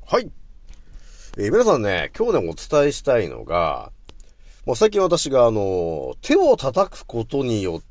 はい。皆さんね、今日ね、お伝えしたいのが、最近私が手を叩くことによって、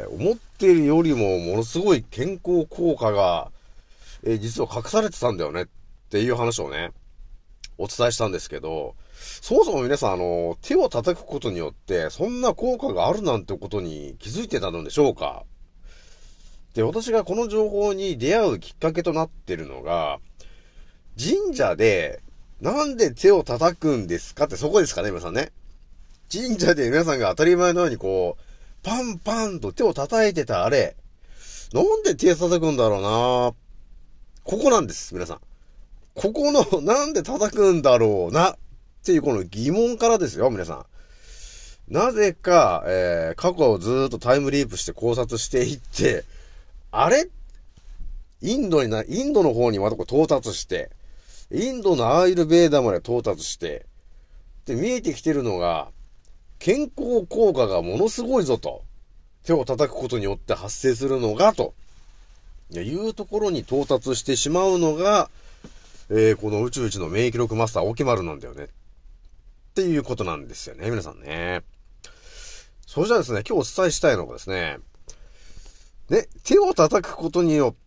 思っているよりもものすごい健康効果が、実は隠されてたんだよねっていう話をね、お伝えしたんですけど、そもそも皆さん手を叩くことによって、そんな効果があるなんてことに気づいてたのでしょうか？で、私がこの情報に出会うきっかけとなっているのが、神社で、なんで手を叩くんですかってそこですかね、皆さんね。神社で皆さんが当たり前のようにパンパンと手を叩いてたあれ、なんで手叩くんだろうな。ここなんです、皆さん。ここの、なんで叩くんだろうな。っていうこの疑問からですよ、皆さん。なぜか、過去をずーっとタイムリープして考察していって、あれインドの方にまた到達して、インドのアーユルベーダまで到達して、で、見えてきてるのが、健康効果がものすごいぞと。手を叩くことによって発生するのが、というところに到達してしまうのが、この宇宙一の免疫力マスター、青木丸なんだよね。っていうことなんですよね、皆さんね。それじゃあですね、今日お伝えしたいのがですね、手を叩くことによって、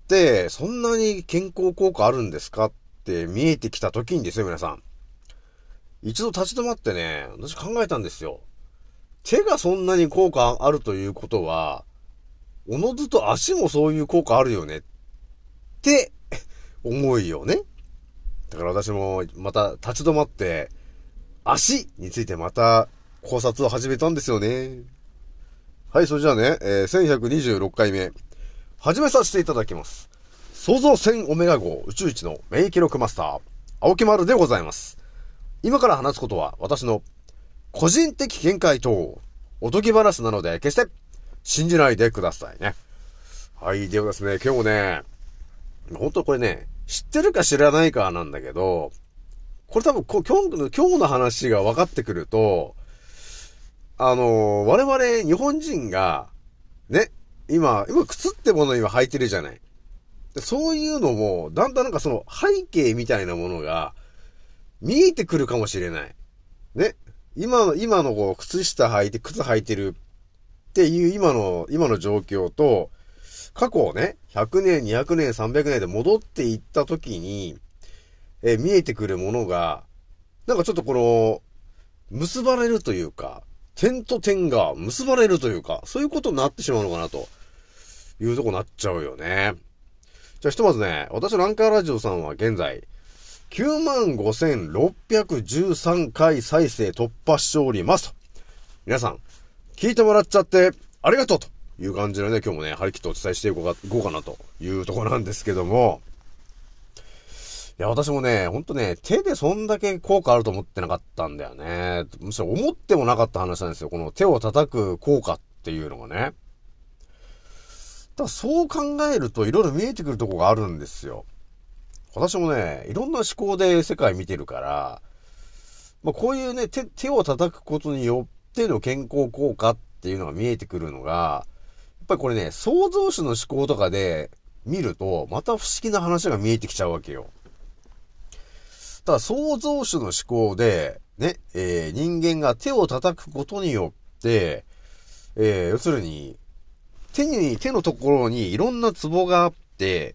そんなに健康効果あるんですかって見えてきた時にですよ、皆さん。一度立ち止まってね、私考えたんですよ。手がそんなに効果あるということは、おのずと足もそういう効果あるよねって思うよね。だから私もまた立ち止まって、足についてまた考察を始めたんですよね。はい、それじゃあね、1126回目、始めさせていただきます。創造船オメガ号宇宙一の免疫力マスター、青木丸でございます。今から話すことは私の個人的見解とおとぎ話なので決して信じないでくださいね。はい、ではですね、今日もね、本当これね、知ってるか知らないかなんだけど、これ多分今日の話が分かってくると、我々日本人が、ね、今靴ってものを今履いてるじゃない。そういうのも、だんだんなんかその背景みたいなものが見えてくるかもしれない。ね。今の靴下履いて、靴履いてるっていう今の状況と、過去をね、100年、200年、300年で戻っていった時に、見えてくるものが、なんかちょっと結ばれるというか、点と点が結ばれるというか、そういうことになってしまうのかなというとこになっちゃうよね。じゃあひとまずね、私のアンカーラジオさんは現在、95,613 回再生突破しておりますと。皆さん、聞いてもらっちゃってありがとうという感じでね、今日もね、張り切ってお伝えしていこうかなというところなんですけども、いや、私もね、ほんとね、手でそんだけ効果あると思ってなかったんだよね。むしろ思ってもなかった話なんですよ。この手を叩く効果っていうのがね。だからそう考えるといろいろ見えてくるとこがあるんですよ。私もね、いろんな思考で世界見てるから、こういうね、手を叩くことによっての健康効果っていうのが見えてくるのが、やっぱりこれね、創造主の思考とかで見ると、また不思議な話が見えてきちゃうわけよ。ただ創造主の思考で、ね、人間が手を叩くことによって、要するに、手のところにいろんなツボがあって、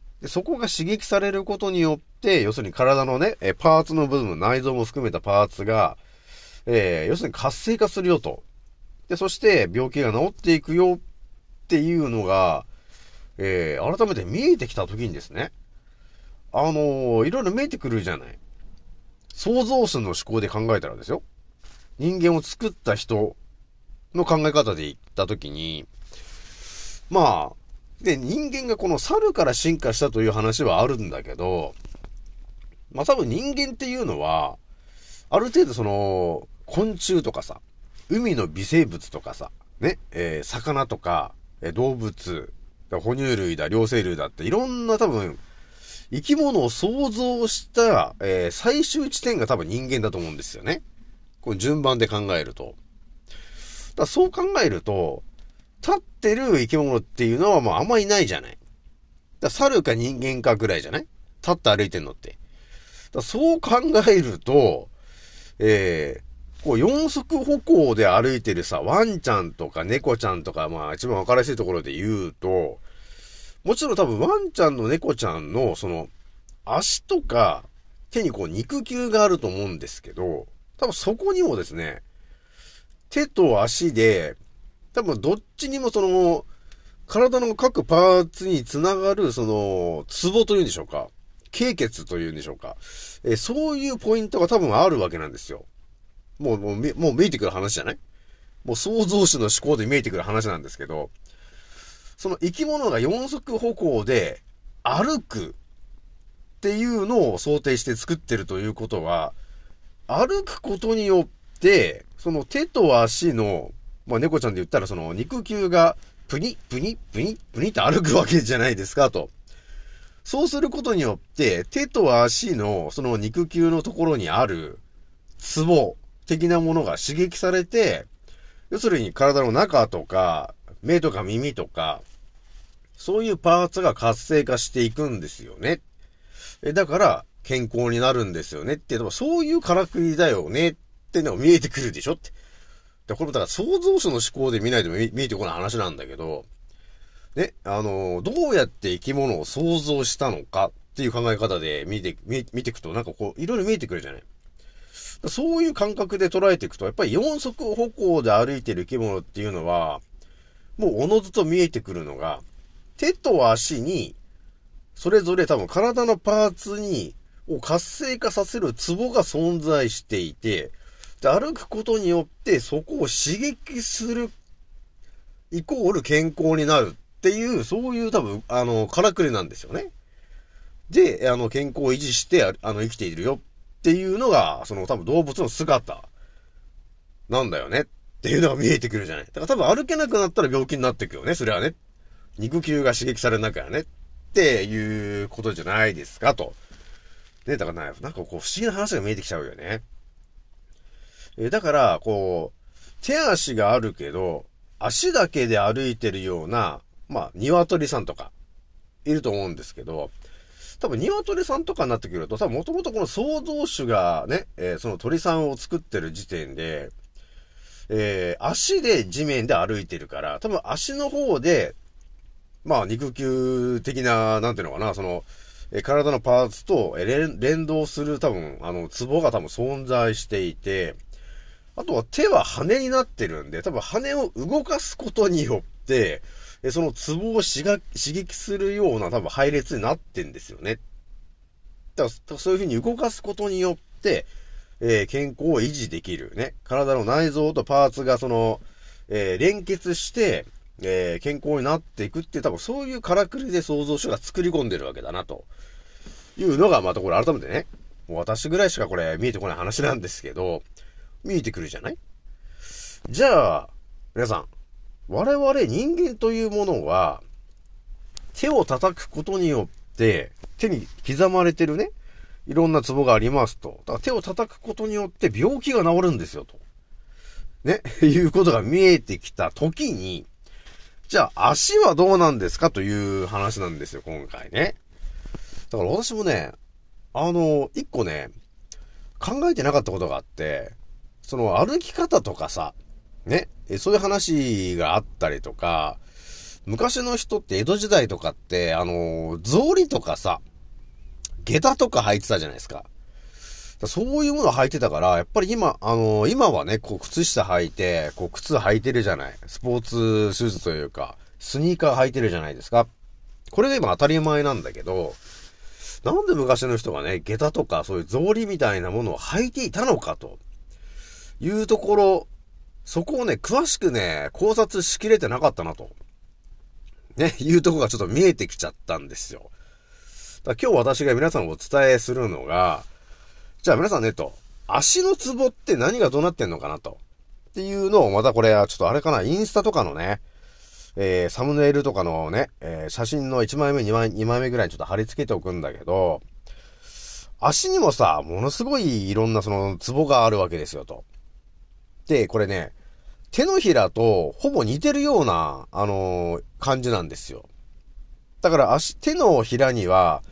でそこが刺激されることによって、要するに体のね、パーツの部分、内臓も含めたパーツが、要するに活性化するよと。で、そして病気が治っていくよっていうのが、改めて見えてきた時にですね、いろいろ見えてくるじゃない。創造主の思考で考えたらですよ。人間を作った人の考え方で言った時に、で、人間がこの猿から進化したという話はあるんだけど、多分人間っていうのは、ある程度昆虫とかさ、海の微生物とかさ、ね、魚とか、動物、哺乳類だ、両生類だっていろんな多分、生き物を創造した、最終地点が多分人間だと思うんですよね。この順番で考えると。そう考えると、立ってる生き物っていうのはあんまいないじゃない。猿か人間かぐらいじゃない？立って歩いてんのって。 そう考えると、こう四足歩行で歩いてるさ、ワンちゃんとか猫ちゃんとか、まあ一番わかりやすいところで言うと、もちろん多分ワンちゃんの猫ちゃんのその足とか手にこう肉球があると思うんですけど、多分そこにもですね、手と足で、多分どっちにもその、体の各パーツにつながる、その、ツボというんでしょうか。経血というんでしょうか。そういうポイントが多分あるわけなんですよ。もう見えてくる話じゃない？もう創造主の思考で見えてくる話なんですけど、その生き物が四足歩行で歩くっていうのを想定して作ってるということは、歩くことによって、その手と足の、まあ猫ちゃんで言ったらその肉球がプニプニプニプニって歩くわけじゃないですかと。そうすることによって手と足のその肉球のところにあるツボ的なものが刺激されて、要するに体の中とか目とか耳とかそういうパーツが活性化していくんですよね。だから健康になるんですよねって、そういうからくりだよねってのが見えてくるでしょって。これもだから創造主の思考で見ないと見えてこない話なんだけど、ね、どうやって生き物を創造したのかっていう考え方で見ていくとなんかこういろいろ見えてくるじゃない。そういう感覚で捉えていくと、やっぱり四足歩行で歩いてる生き物っていうのは、もうおのずと見えてくるのが、手と足に、それぞれ多分体のパーツに、を活性化させるツボが存在していて、で歩くことによってそこを刺激するイコール健康になるっていう、そういう多分、からくりなんですよね。で、健康を維持して、生きているよっていうのが、その多分動物の姿なんだよねっていうのが見えてくるじゃない。だから多分歩けなくなったら病気になっていくよね、それはね。肉球が刺激されなきゃねっていうことじゃないですかと。ね、だからなんかこう不思議な話が見えてきちゃうよね。だから、こう、手足があるけど、足だけで歩いてるような、まあ、鶏さんとか、いると思うんですけど、多分鶏さんとかになってくると、多分もともとこの創造主がね、その鳥さんを作ってる時点で、足で地面で歩いてるから、多分足の方で、まあ、肉球的な、なんていうのかな、その、体のパーツと連動する多分、ツボが多分存在していて、あとは手は羽になってるんで、多分羽を動かすことによって、そのツボを刺激するような多分配列になってんですよね。だからそういう風に動かすことによって、健康を維持できるね。体の内臓とパーツがその、連結して、健康になっていくって多分そういうからくりで創造主が作り込んでるわけだなというのがまたこれ改めてね、もう私ぐらいしかこれ見えてこない話なんですけど、見えてくるじゃない？じゃあ、皆さん、我々人間というものは、手を叩くことによって、手に刻まれてるね、いろんなツボがありますと。だから手を叩くことによって病気が治るんですよと。ね、いうことが見えてきた時に、じゃあ足はどうなんですかという話なんですよ、今回ね。だから私もね、一個ね、考えてなかったことがあって、その歩き方とかさ、ね、そういう話があったりとか、昔の人って江戸時代とかって、草履とかさ、下駄とか履いてたじゃないですか。そういうものを履いてたから、やっぱり今はね、こう、靴下履いて、こう、靴履いてるじゃない。スポーツシューズというか、スニーカー履いてるじゃないですか。これが今当たり前なんだけど、なんで昔の人がね、下駄とかそういう草履みたいなものを履いていたのかというところ、そこをね、詳しくね、考察しきれてなかったなと。ね、いうところがちょっと見えてきちゃったんですよ。だから今日私が皆さんにお伝えするのが、じゃあ皆さんねと、足のツボって何がどうなってんのかなと。っていうのをまたこれはちょっとあれかな、インスタとかのね、サムネイルとかのね、写真の1枚目、2枚目ぐらいにちょっと貼り付けておくんだけど、足にもさ、ものすごいいろんなそのツボがあるわけですよと。で、これね、手のひらとほぼ似てるような、感じなんですよ。だから手のひらには、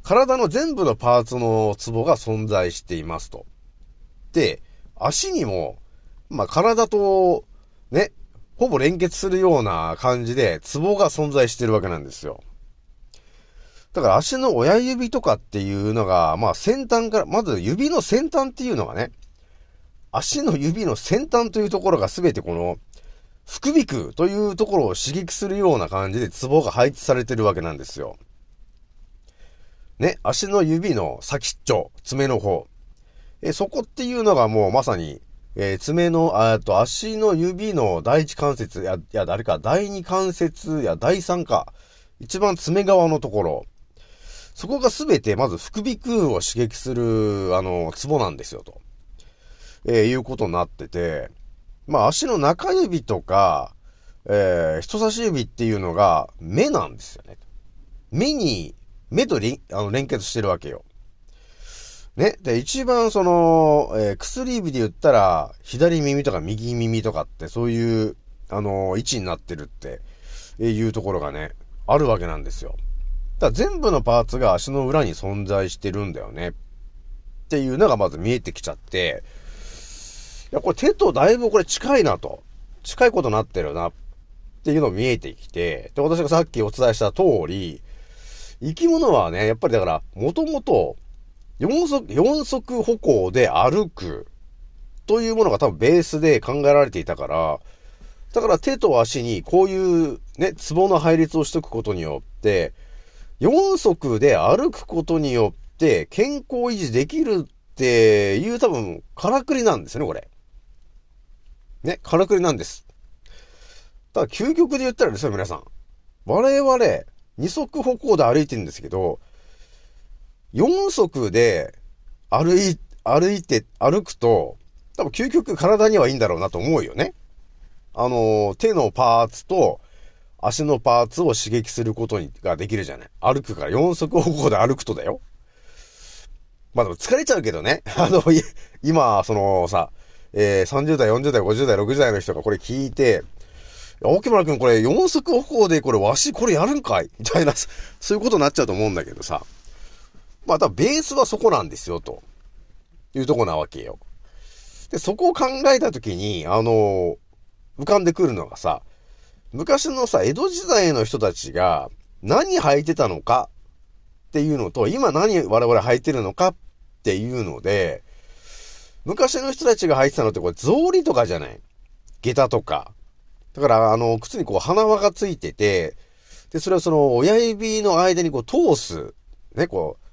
体の全部のパーツのツボが存在していますと。で、足にも、体と、ね、ほぼ連結するような感じでツボが存在してるわけなんですよ。だから足の親指とかっていうのが、先端から、まず指の先端っていうのがね、足の指の先端というところがすべてこの、副鼻腔というところを刺激するような感じでツボが配置されてるわけなんですよ。ね、足の指の先っちょ、爪の方。そこっていうのがもうまさに、爪の、足の指の第一関節、第二関節や第三か、一番爪側のところ。そこがすべてまず副鼻腔を刺激する、ツボなんですよ、と。いうことになってて、足の中指とか、人差し指っていうのが目なんですよね。目と連結してるわけよ。ね。で、一番薬指で言ったら、左耳とか右耳とかって、そういう、位置になってるっていうところがね、あるわけなんですよ。だから全部のパーツが足の裏に存在してるんだよね。っていうのがまず見えてきちゃって、いや、これ手とだいぶこれ近いなと。近いことになってるな。っていうのが見えてきて、で、私がさっきお伝えした通り、生き物はね、やっぱりだから、もともと、四足歩行で歩くというものが多分ベースで考えられていたから、だから手と足にこういうね、ツボの配列をしておくことによって、四足で歩くことによって健康維持できるっていう多分、からくりなんですよね、これ。ね、からくりなんです。だから究極で言ったらですよ、皆さん。我々、二足歩行で歩いてるんですけど、四足で歩くと、多分究極体にはいいんだろうなと思うよね。手のパーツと足のパーツを刺激することができるじゃない。歩くから四足歩行で歩くとだよ。でも疲れちゃうけどね。今、30代、40代、50代、60代の人がこれ聞いて、沖村くんこれ四足歩行でこれこれやるんかいみたいな、そういうことになっちゃうと思うんだけどさ。多分ベースはそこなんですよ、というとこなわけよ。で、そこを考えたときに、浮かんでくるのがさ、昔の江戸時代の人たちが何履いてたのかっていうのと、今何我々履いてるのかっていうので、昔の人たちが履いてたのってこれ草履とかじゃない？下駄とか。だから、靴に鼻輪がついてて、で、それを親指の間に通す、ね、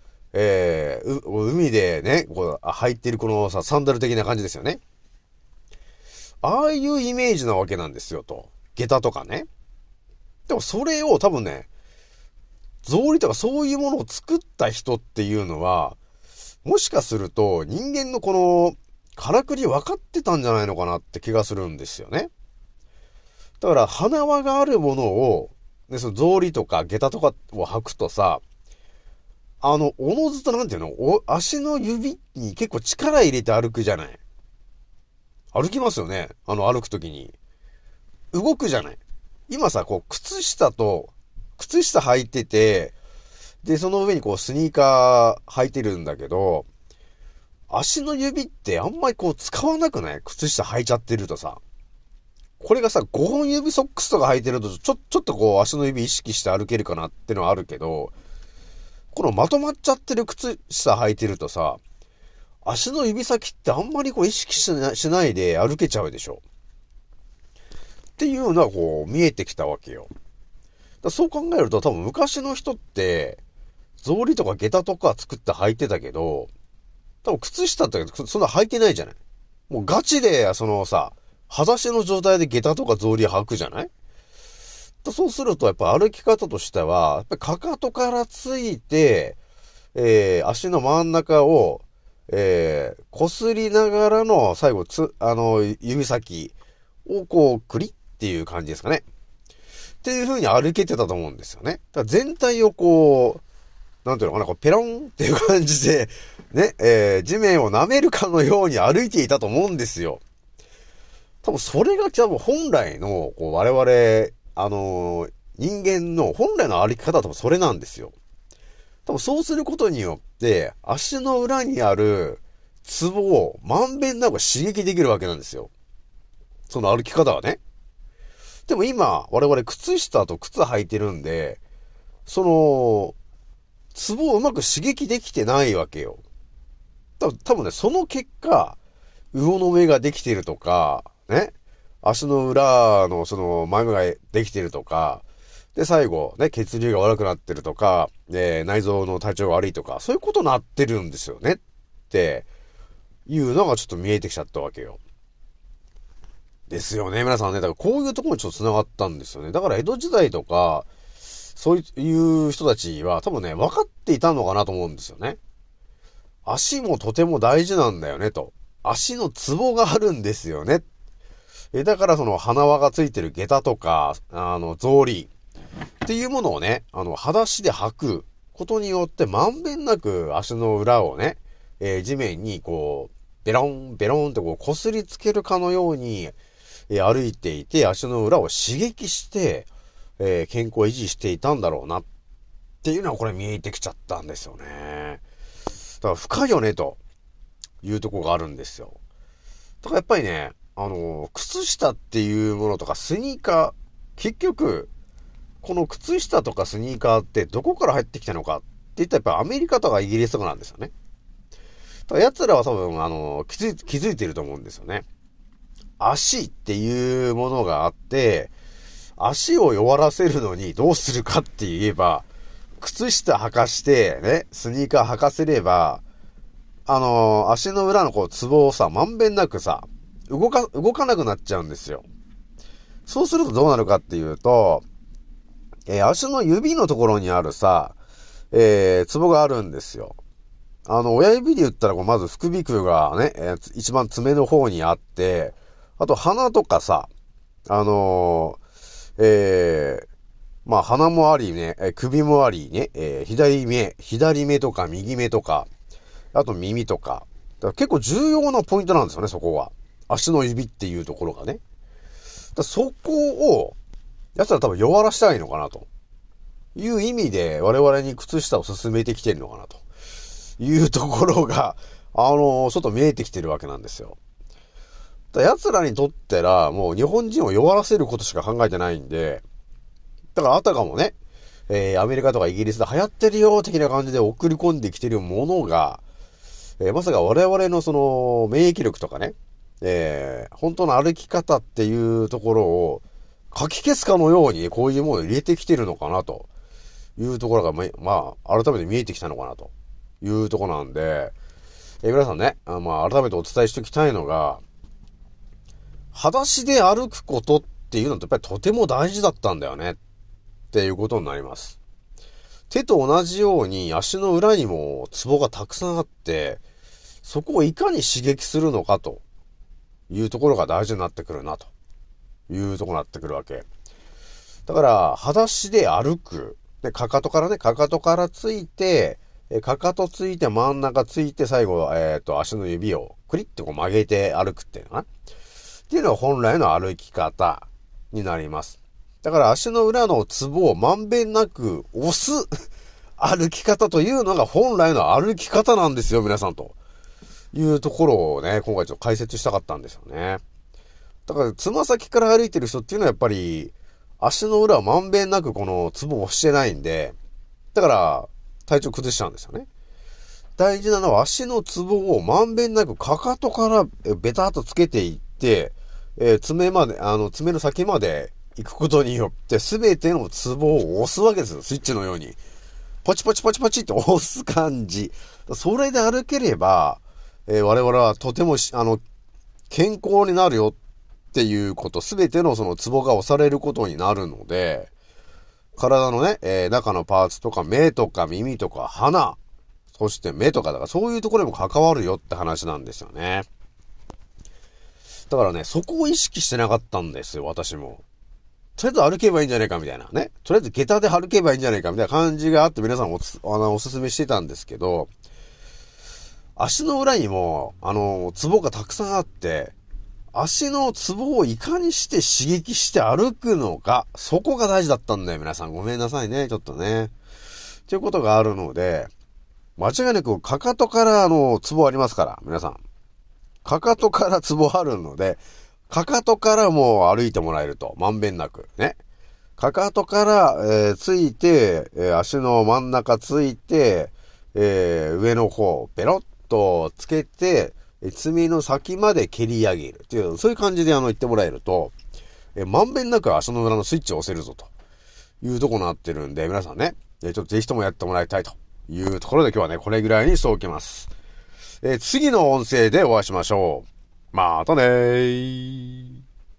海でね、履いてるこのサンダル的な感じですよね。ああいうイメージなわけなんですよ、と。下駄とかね。でもそれを多分ね、草履とかそういうものを作った人っていうのは、もしかすると人間のこの、からくり分かってたんじゃないのかなって気がするんですよね。だから、鼻輪があるものを、ね、草履とか下駄とかを履くとさ、おのずとなんていうの？足の指に結構力入れて歩くじゃない。歩きますよね。歩くときに。動くじゃない。今さ、靴下履いてて、で、その上にスニーカー履いてるんだけど、足の指ってあんまり使わなくない？靴下履いちゃってるとさ。これがさ、5本指ソックスとか履いてると、ちょっと足の指意識して歩けるかなってのはあるけど、このまとまっちゃってる靴下履いてるとさ、足の指先ってあんまり意識しないで歩けちゃうでしょ。っていうのは見えてきたわけよ。そう考えると多分昔の人って、草履とか下駄とか作って履いてたけど、多分靴下ってそんな履いてないじゃない。もうガチで裸足の状態で下駄とか草履履くじゃない？そうするとやっぱ歩き方としては、やっぱりかかとからついて、足の真ん中を、こすりながらの最後指先をクリっていう感じですかね。っていう風に歩けてたと思うんですよね。だから全体をなんていうのかな、ペロンっていう感じで、ね、地面を舐めるかのように歩いていたと思うんですよ。多分それが多分本来の、我々、人間の本来の歩き方は多分それなんですよ。 多分そうすることによって、足の裏にあるツボをまんべんなく刺激できるわけなんですよ。その歩き方はね。でも今、我々靴下と靴履いてるんで、その、ツボをうまく刺激できてないわけよ。多分ね、その結果、魚の目ができてるとか、ね、足の裏のその前目ができてるとか、で、最後、ね、血流が悪くなってるとか、内臓の体調が悪いとか、そういうことになってるんですよね。っていうのがちょっと見えてきちゃったわけよ。ですよね、皆さんね。だからこういうところにちょっと繋がったんですよね。だから江戸時代とか、そういう人たちは多分ね、分かっていたのかなと思うんですよね。足もとても大事なんだよね、と。足のツボがあるんですよね。だからその鼻輪がついてる下駄とか、草履っていうものをね、裸足で履くことによってまんべんなく足の裏をね、地面にこう、ベロン、ベロンってこう擦りつけるかのように、歩いていて足の裏を刺激して、健康を維持していたんだろうなっていうのはこれ見えてきちゃったんですよね。だから深いよねというところがあるんですよ。だからやっぱりね、靴下っていうものとかスニーカー、結局、この靴下とかスニーカーってどこから入ってきたのかって言ったらやっぱアメリカとかイギリスとかなんですよね。だから奴らは多分、気づいていると思うんですよね。足っていうものがあって、足を弱らせるのにどうするかって言えば、靴下履かして、ね、スニーカー履かせれば、足の裏のこう、ツボをさ、まんべんなくさ、動かなくなっちゃうんですよ。そうするとどうなるかっていうと、足の指のところにあるさ、ツボがあるんですよ。親指で言ったら、まず副鼻腔がね、一番爪の方にあって、あと鼻とかさ、まあ鼻もありね、首もありね、左目とか右目とか、あと耳とか。だから結構重要なポイントなんですよね、そこは。足の指っていうところがね。そこを、奴ら多分弱らしたいのかなという意味で我々に靴下を勧めてきてるのかなというところが、ちょっと見えてきてるわけなんですよ。奴らにとってら、もう日本人を弱らせることしか考えてないんで、だからあたかもね、アメリカとかイギリスで流行ってるよ的な感じで送り込んできてるものが、まさか我々のその免疫力とかね、本当の歩き方っていうところをかき消すかのようにこういうものを入れてきてるのかなというところが、まあ、改めて見えてきたのかなというところなんで、皆さんね、まあ、改めてお伝えしておきたいのが、裸足で歩くことっていうのってやっぱりとても大事だったんだよねっていうことになります。手と同じように足の裏にもツボがたくさんあって、そこをいかに刺激するのかというところが大事になってくるなというところになってくるわけ。だから、裸足で歩く。で、かかとからついて、かかとついて真ん中ついて最後、足の指をクリッとこう曲げて歩くっていうのかな。っていうのは本来の歩き方になります。だから足の裏のツボをまんべんなく押す歩き方というのが本来の歩き方なんですよ、皆さんというところをね、今回ちょっと解説したかったんですよね。だからつま先から歩いてる人っていうのはやっぱり足の裏はまんべんなくこのツボを押してないんで、だから体調崩しちゃうんですよね。大事なのは足のツボをまんべんなくかかとからベターっとつけていって、爪の先まで行くことによって全てのツボを押すわけですよ。スイッチのように。ポチポチポチポチって押す感じ。それで歩ければ、我々はとても健康になるよっていうこと、全てのそのツボが押されることになるので、体のね、中のパーツとか目とか耳とか鼻、そして目とかだからそういうところにも関わるよって話なんですよね。だからね、そこを意識してなかったんですよ、私も。とりあえず歩けばいいんじゃないかみたいなね。とりあえず下駄で歩けばいいんじゃないかみたいな感じがあって皆さんおすすめしてたんですけど、足の裏にも、ツボがたくさんあって、足のツボをいかにして刺激して歩くのか、そこが大事だったんだよ、皆さん。ごめんなさいね、ちょっとね。 ということがあるので、間違いなくかかとからツボありますから、皆さん。かかとからツボあるので、かかとからもう歩いてもらえると、まんべんなく。ね。かかとから、ついて、足の真ん中ついて、上の方、ペロッとつけて、爪の先まで蹴り上げるっていう、そういう感じで言ってもらえると、まんべんなく足の裏のスイッチを押せるぞというとこになってるんで、皆さんね、ちょっとぜひともやってもらいたいというところで今日はね、これぐらいにしておきます。次の音声でお会いしましょう。またねー。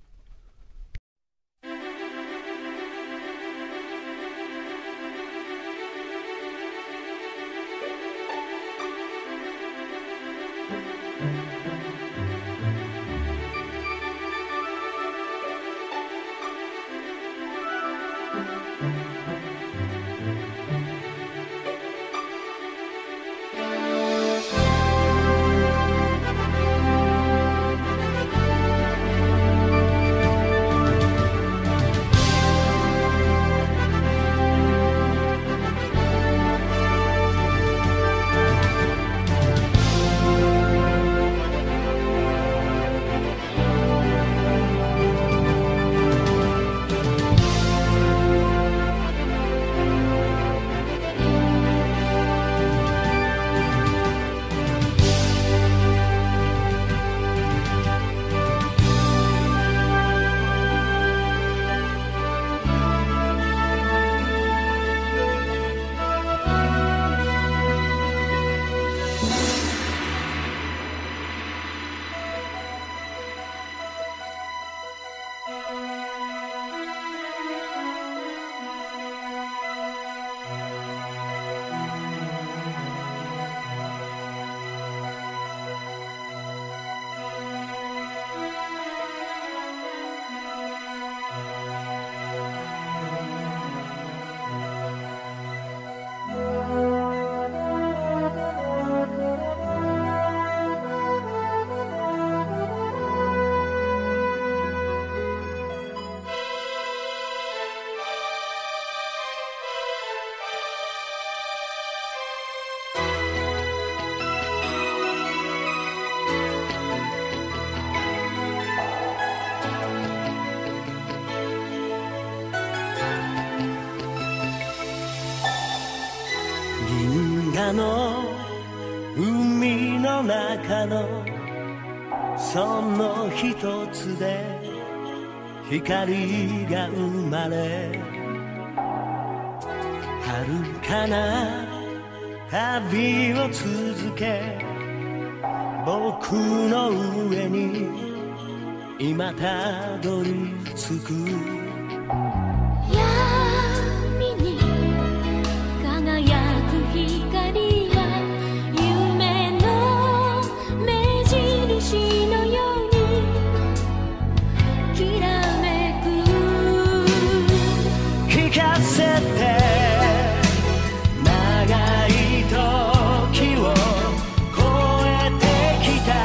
の海の中のその一つで光が生まれ、遥かな旅を続け、僕の上に今たどり着く。 闇に輝く光は夢の目印のようにきらめく。 聞かせて長い時を越えてきた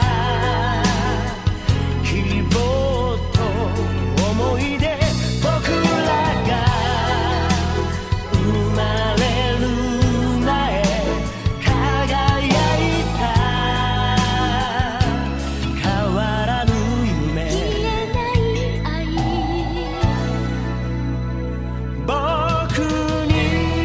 希望と思い出、僕らが生まれる前輝いた変わらぬ夢、 消えない愛、 僕に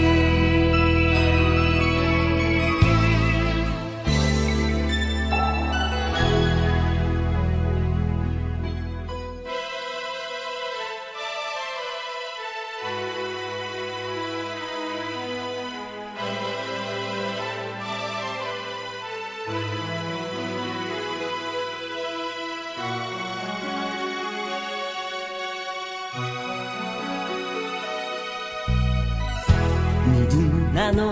みんなの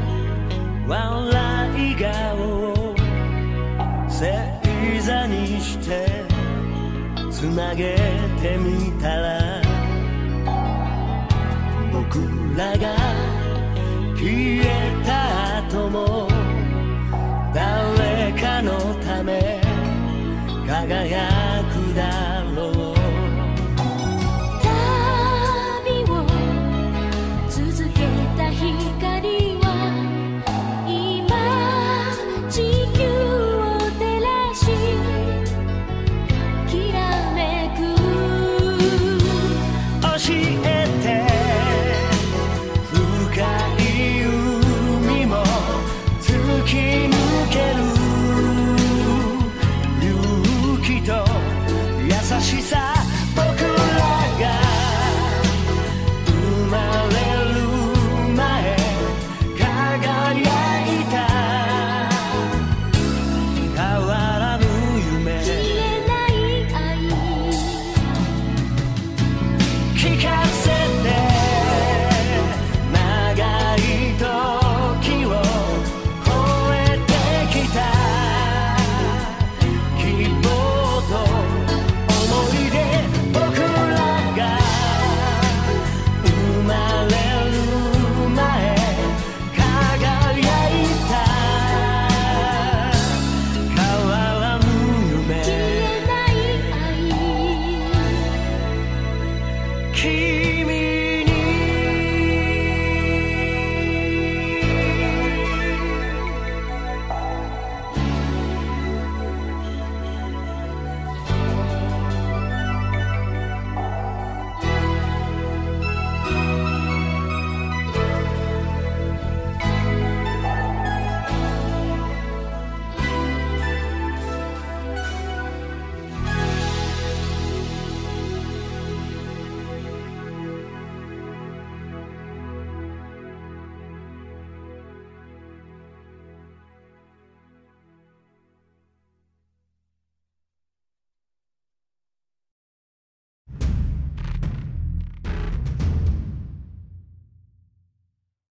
笑い顔を星座にしてつなげてみたら、僕らが消えた後も誰かのため輝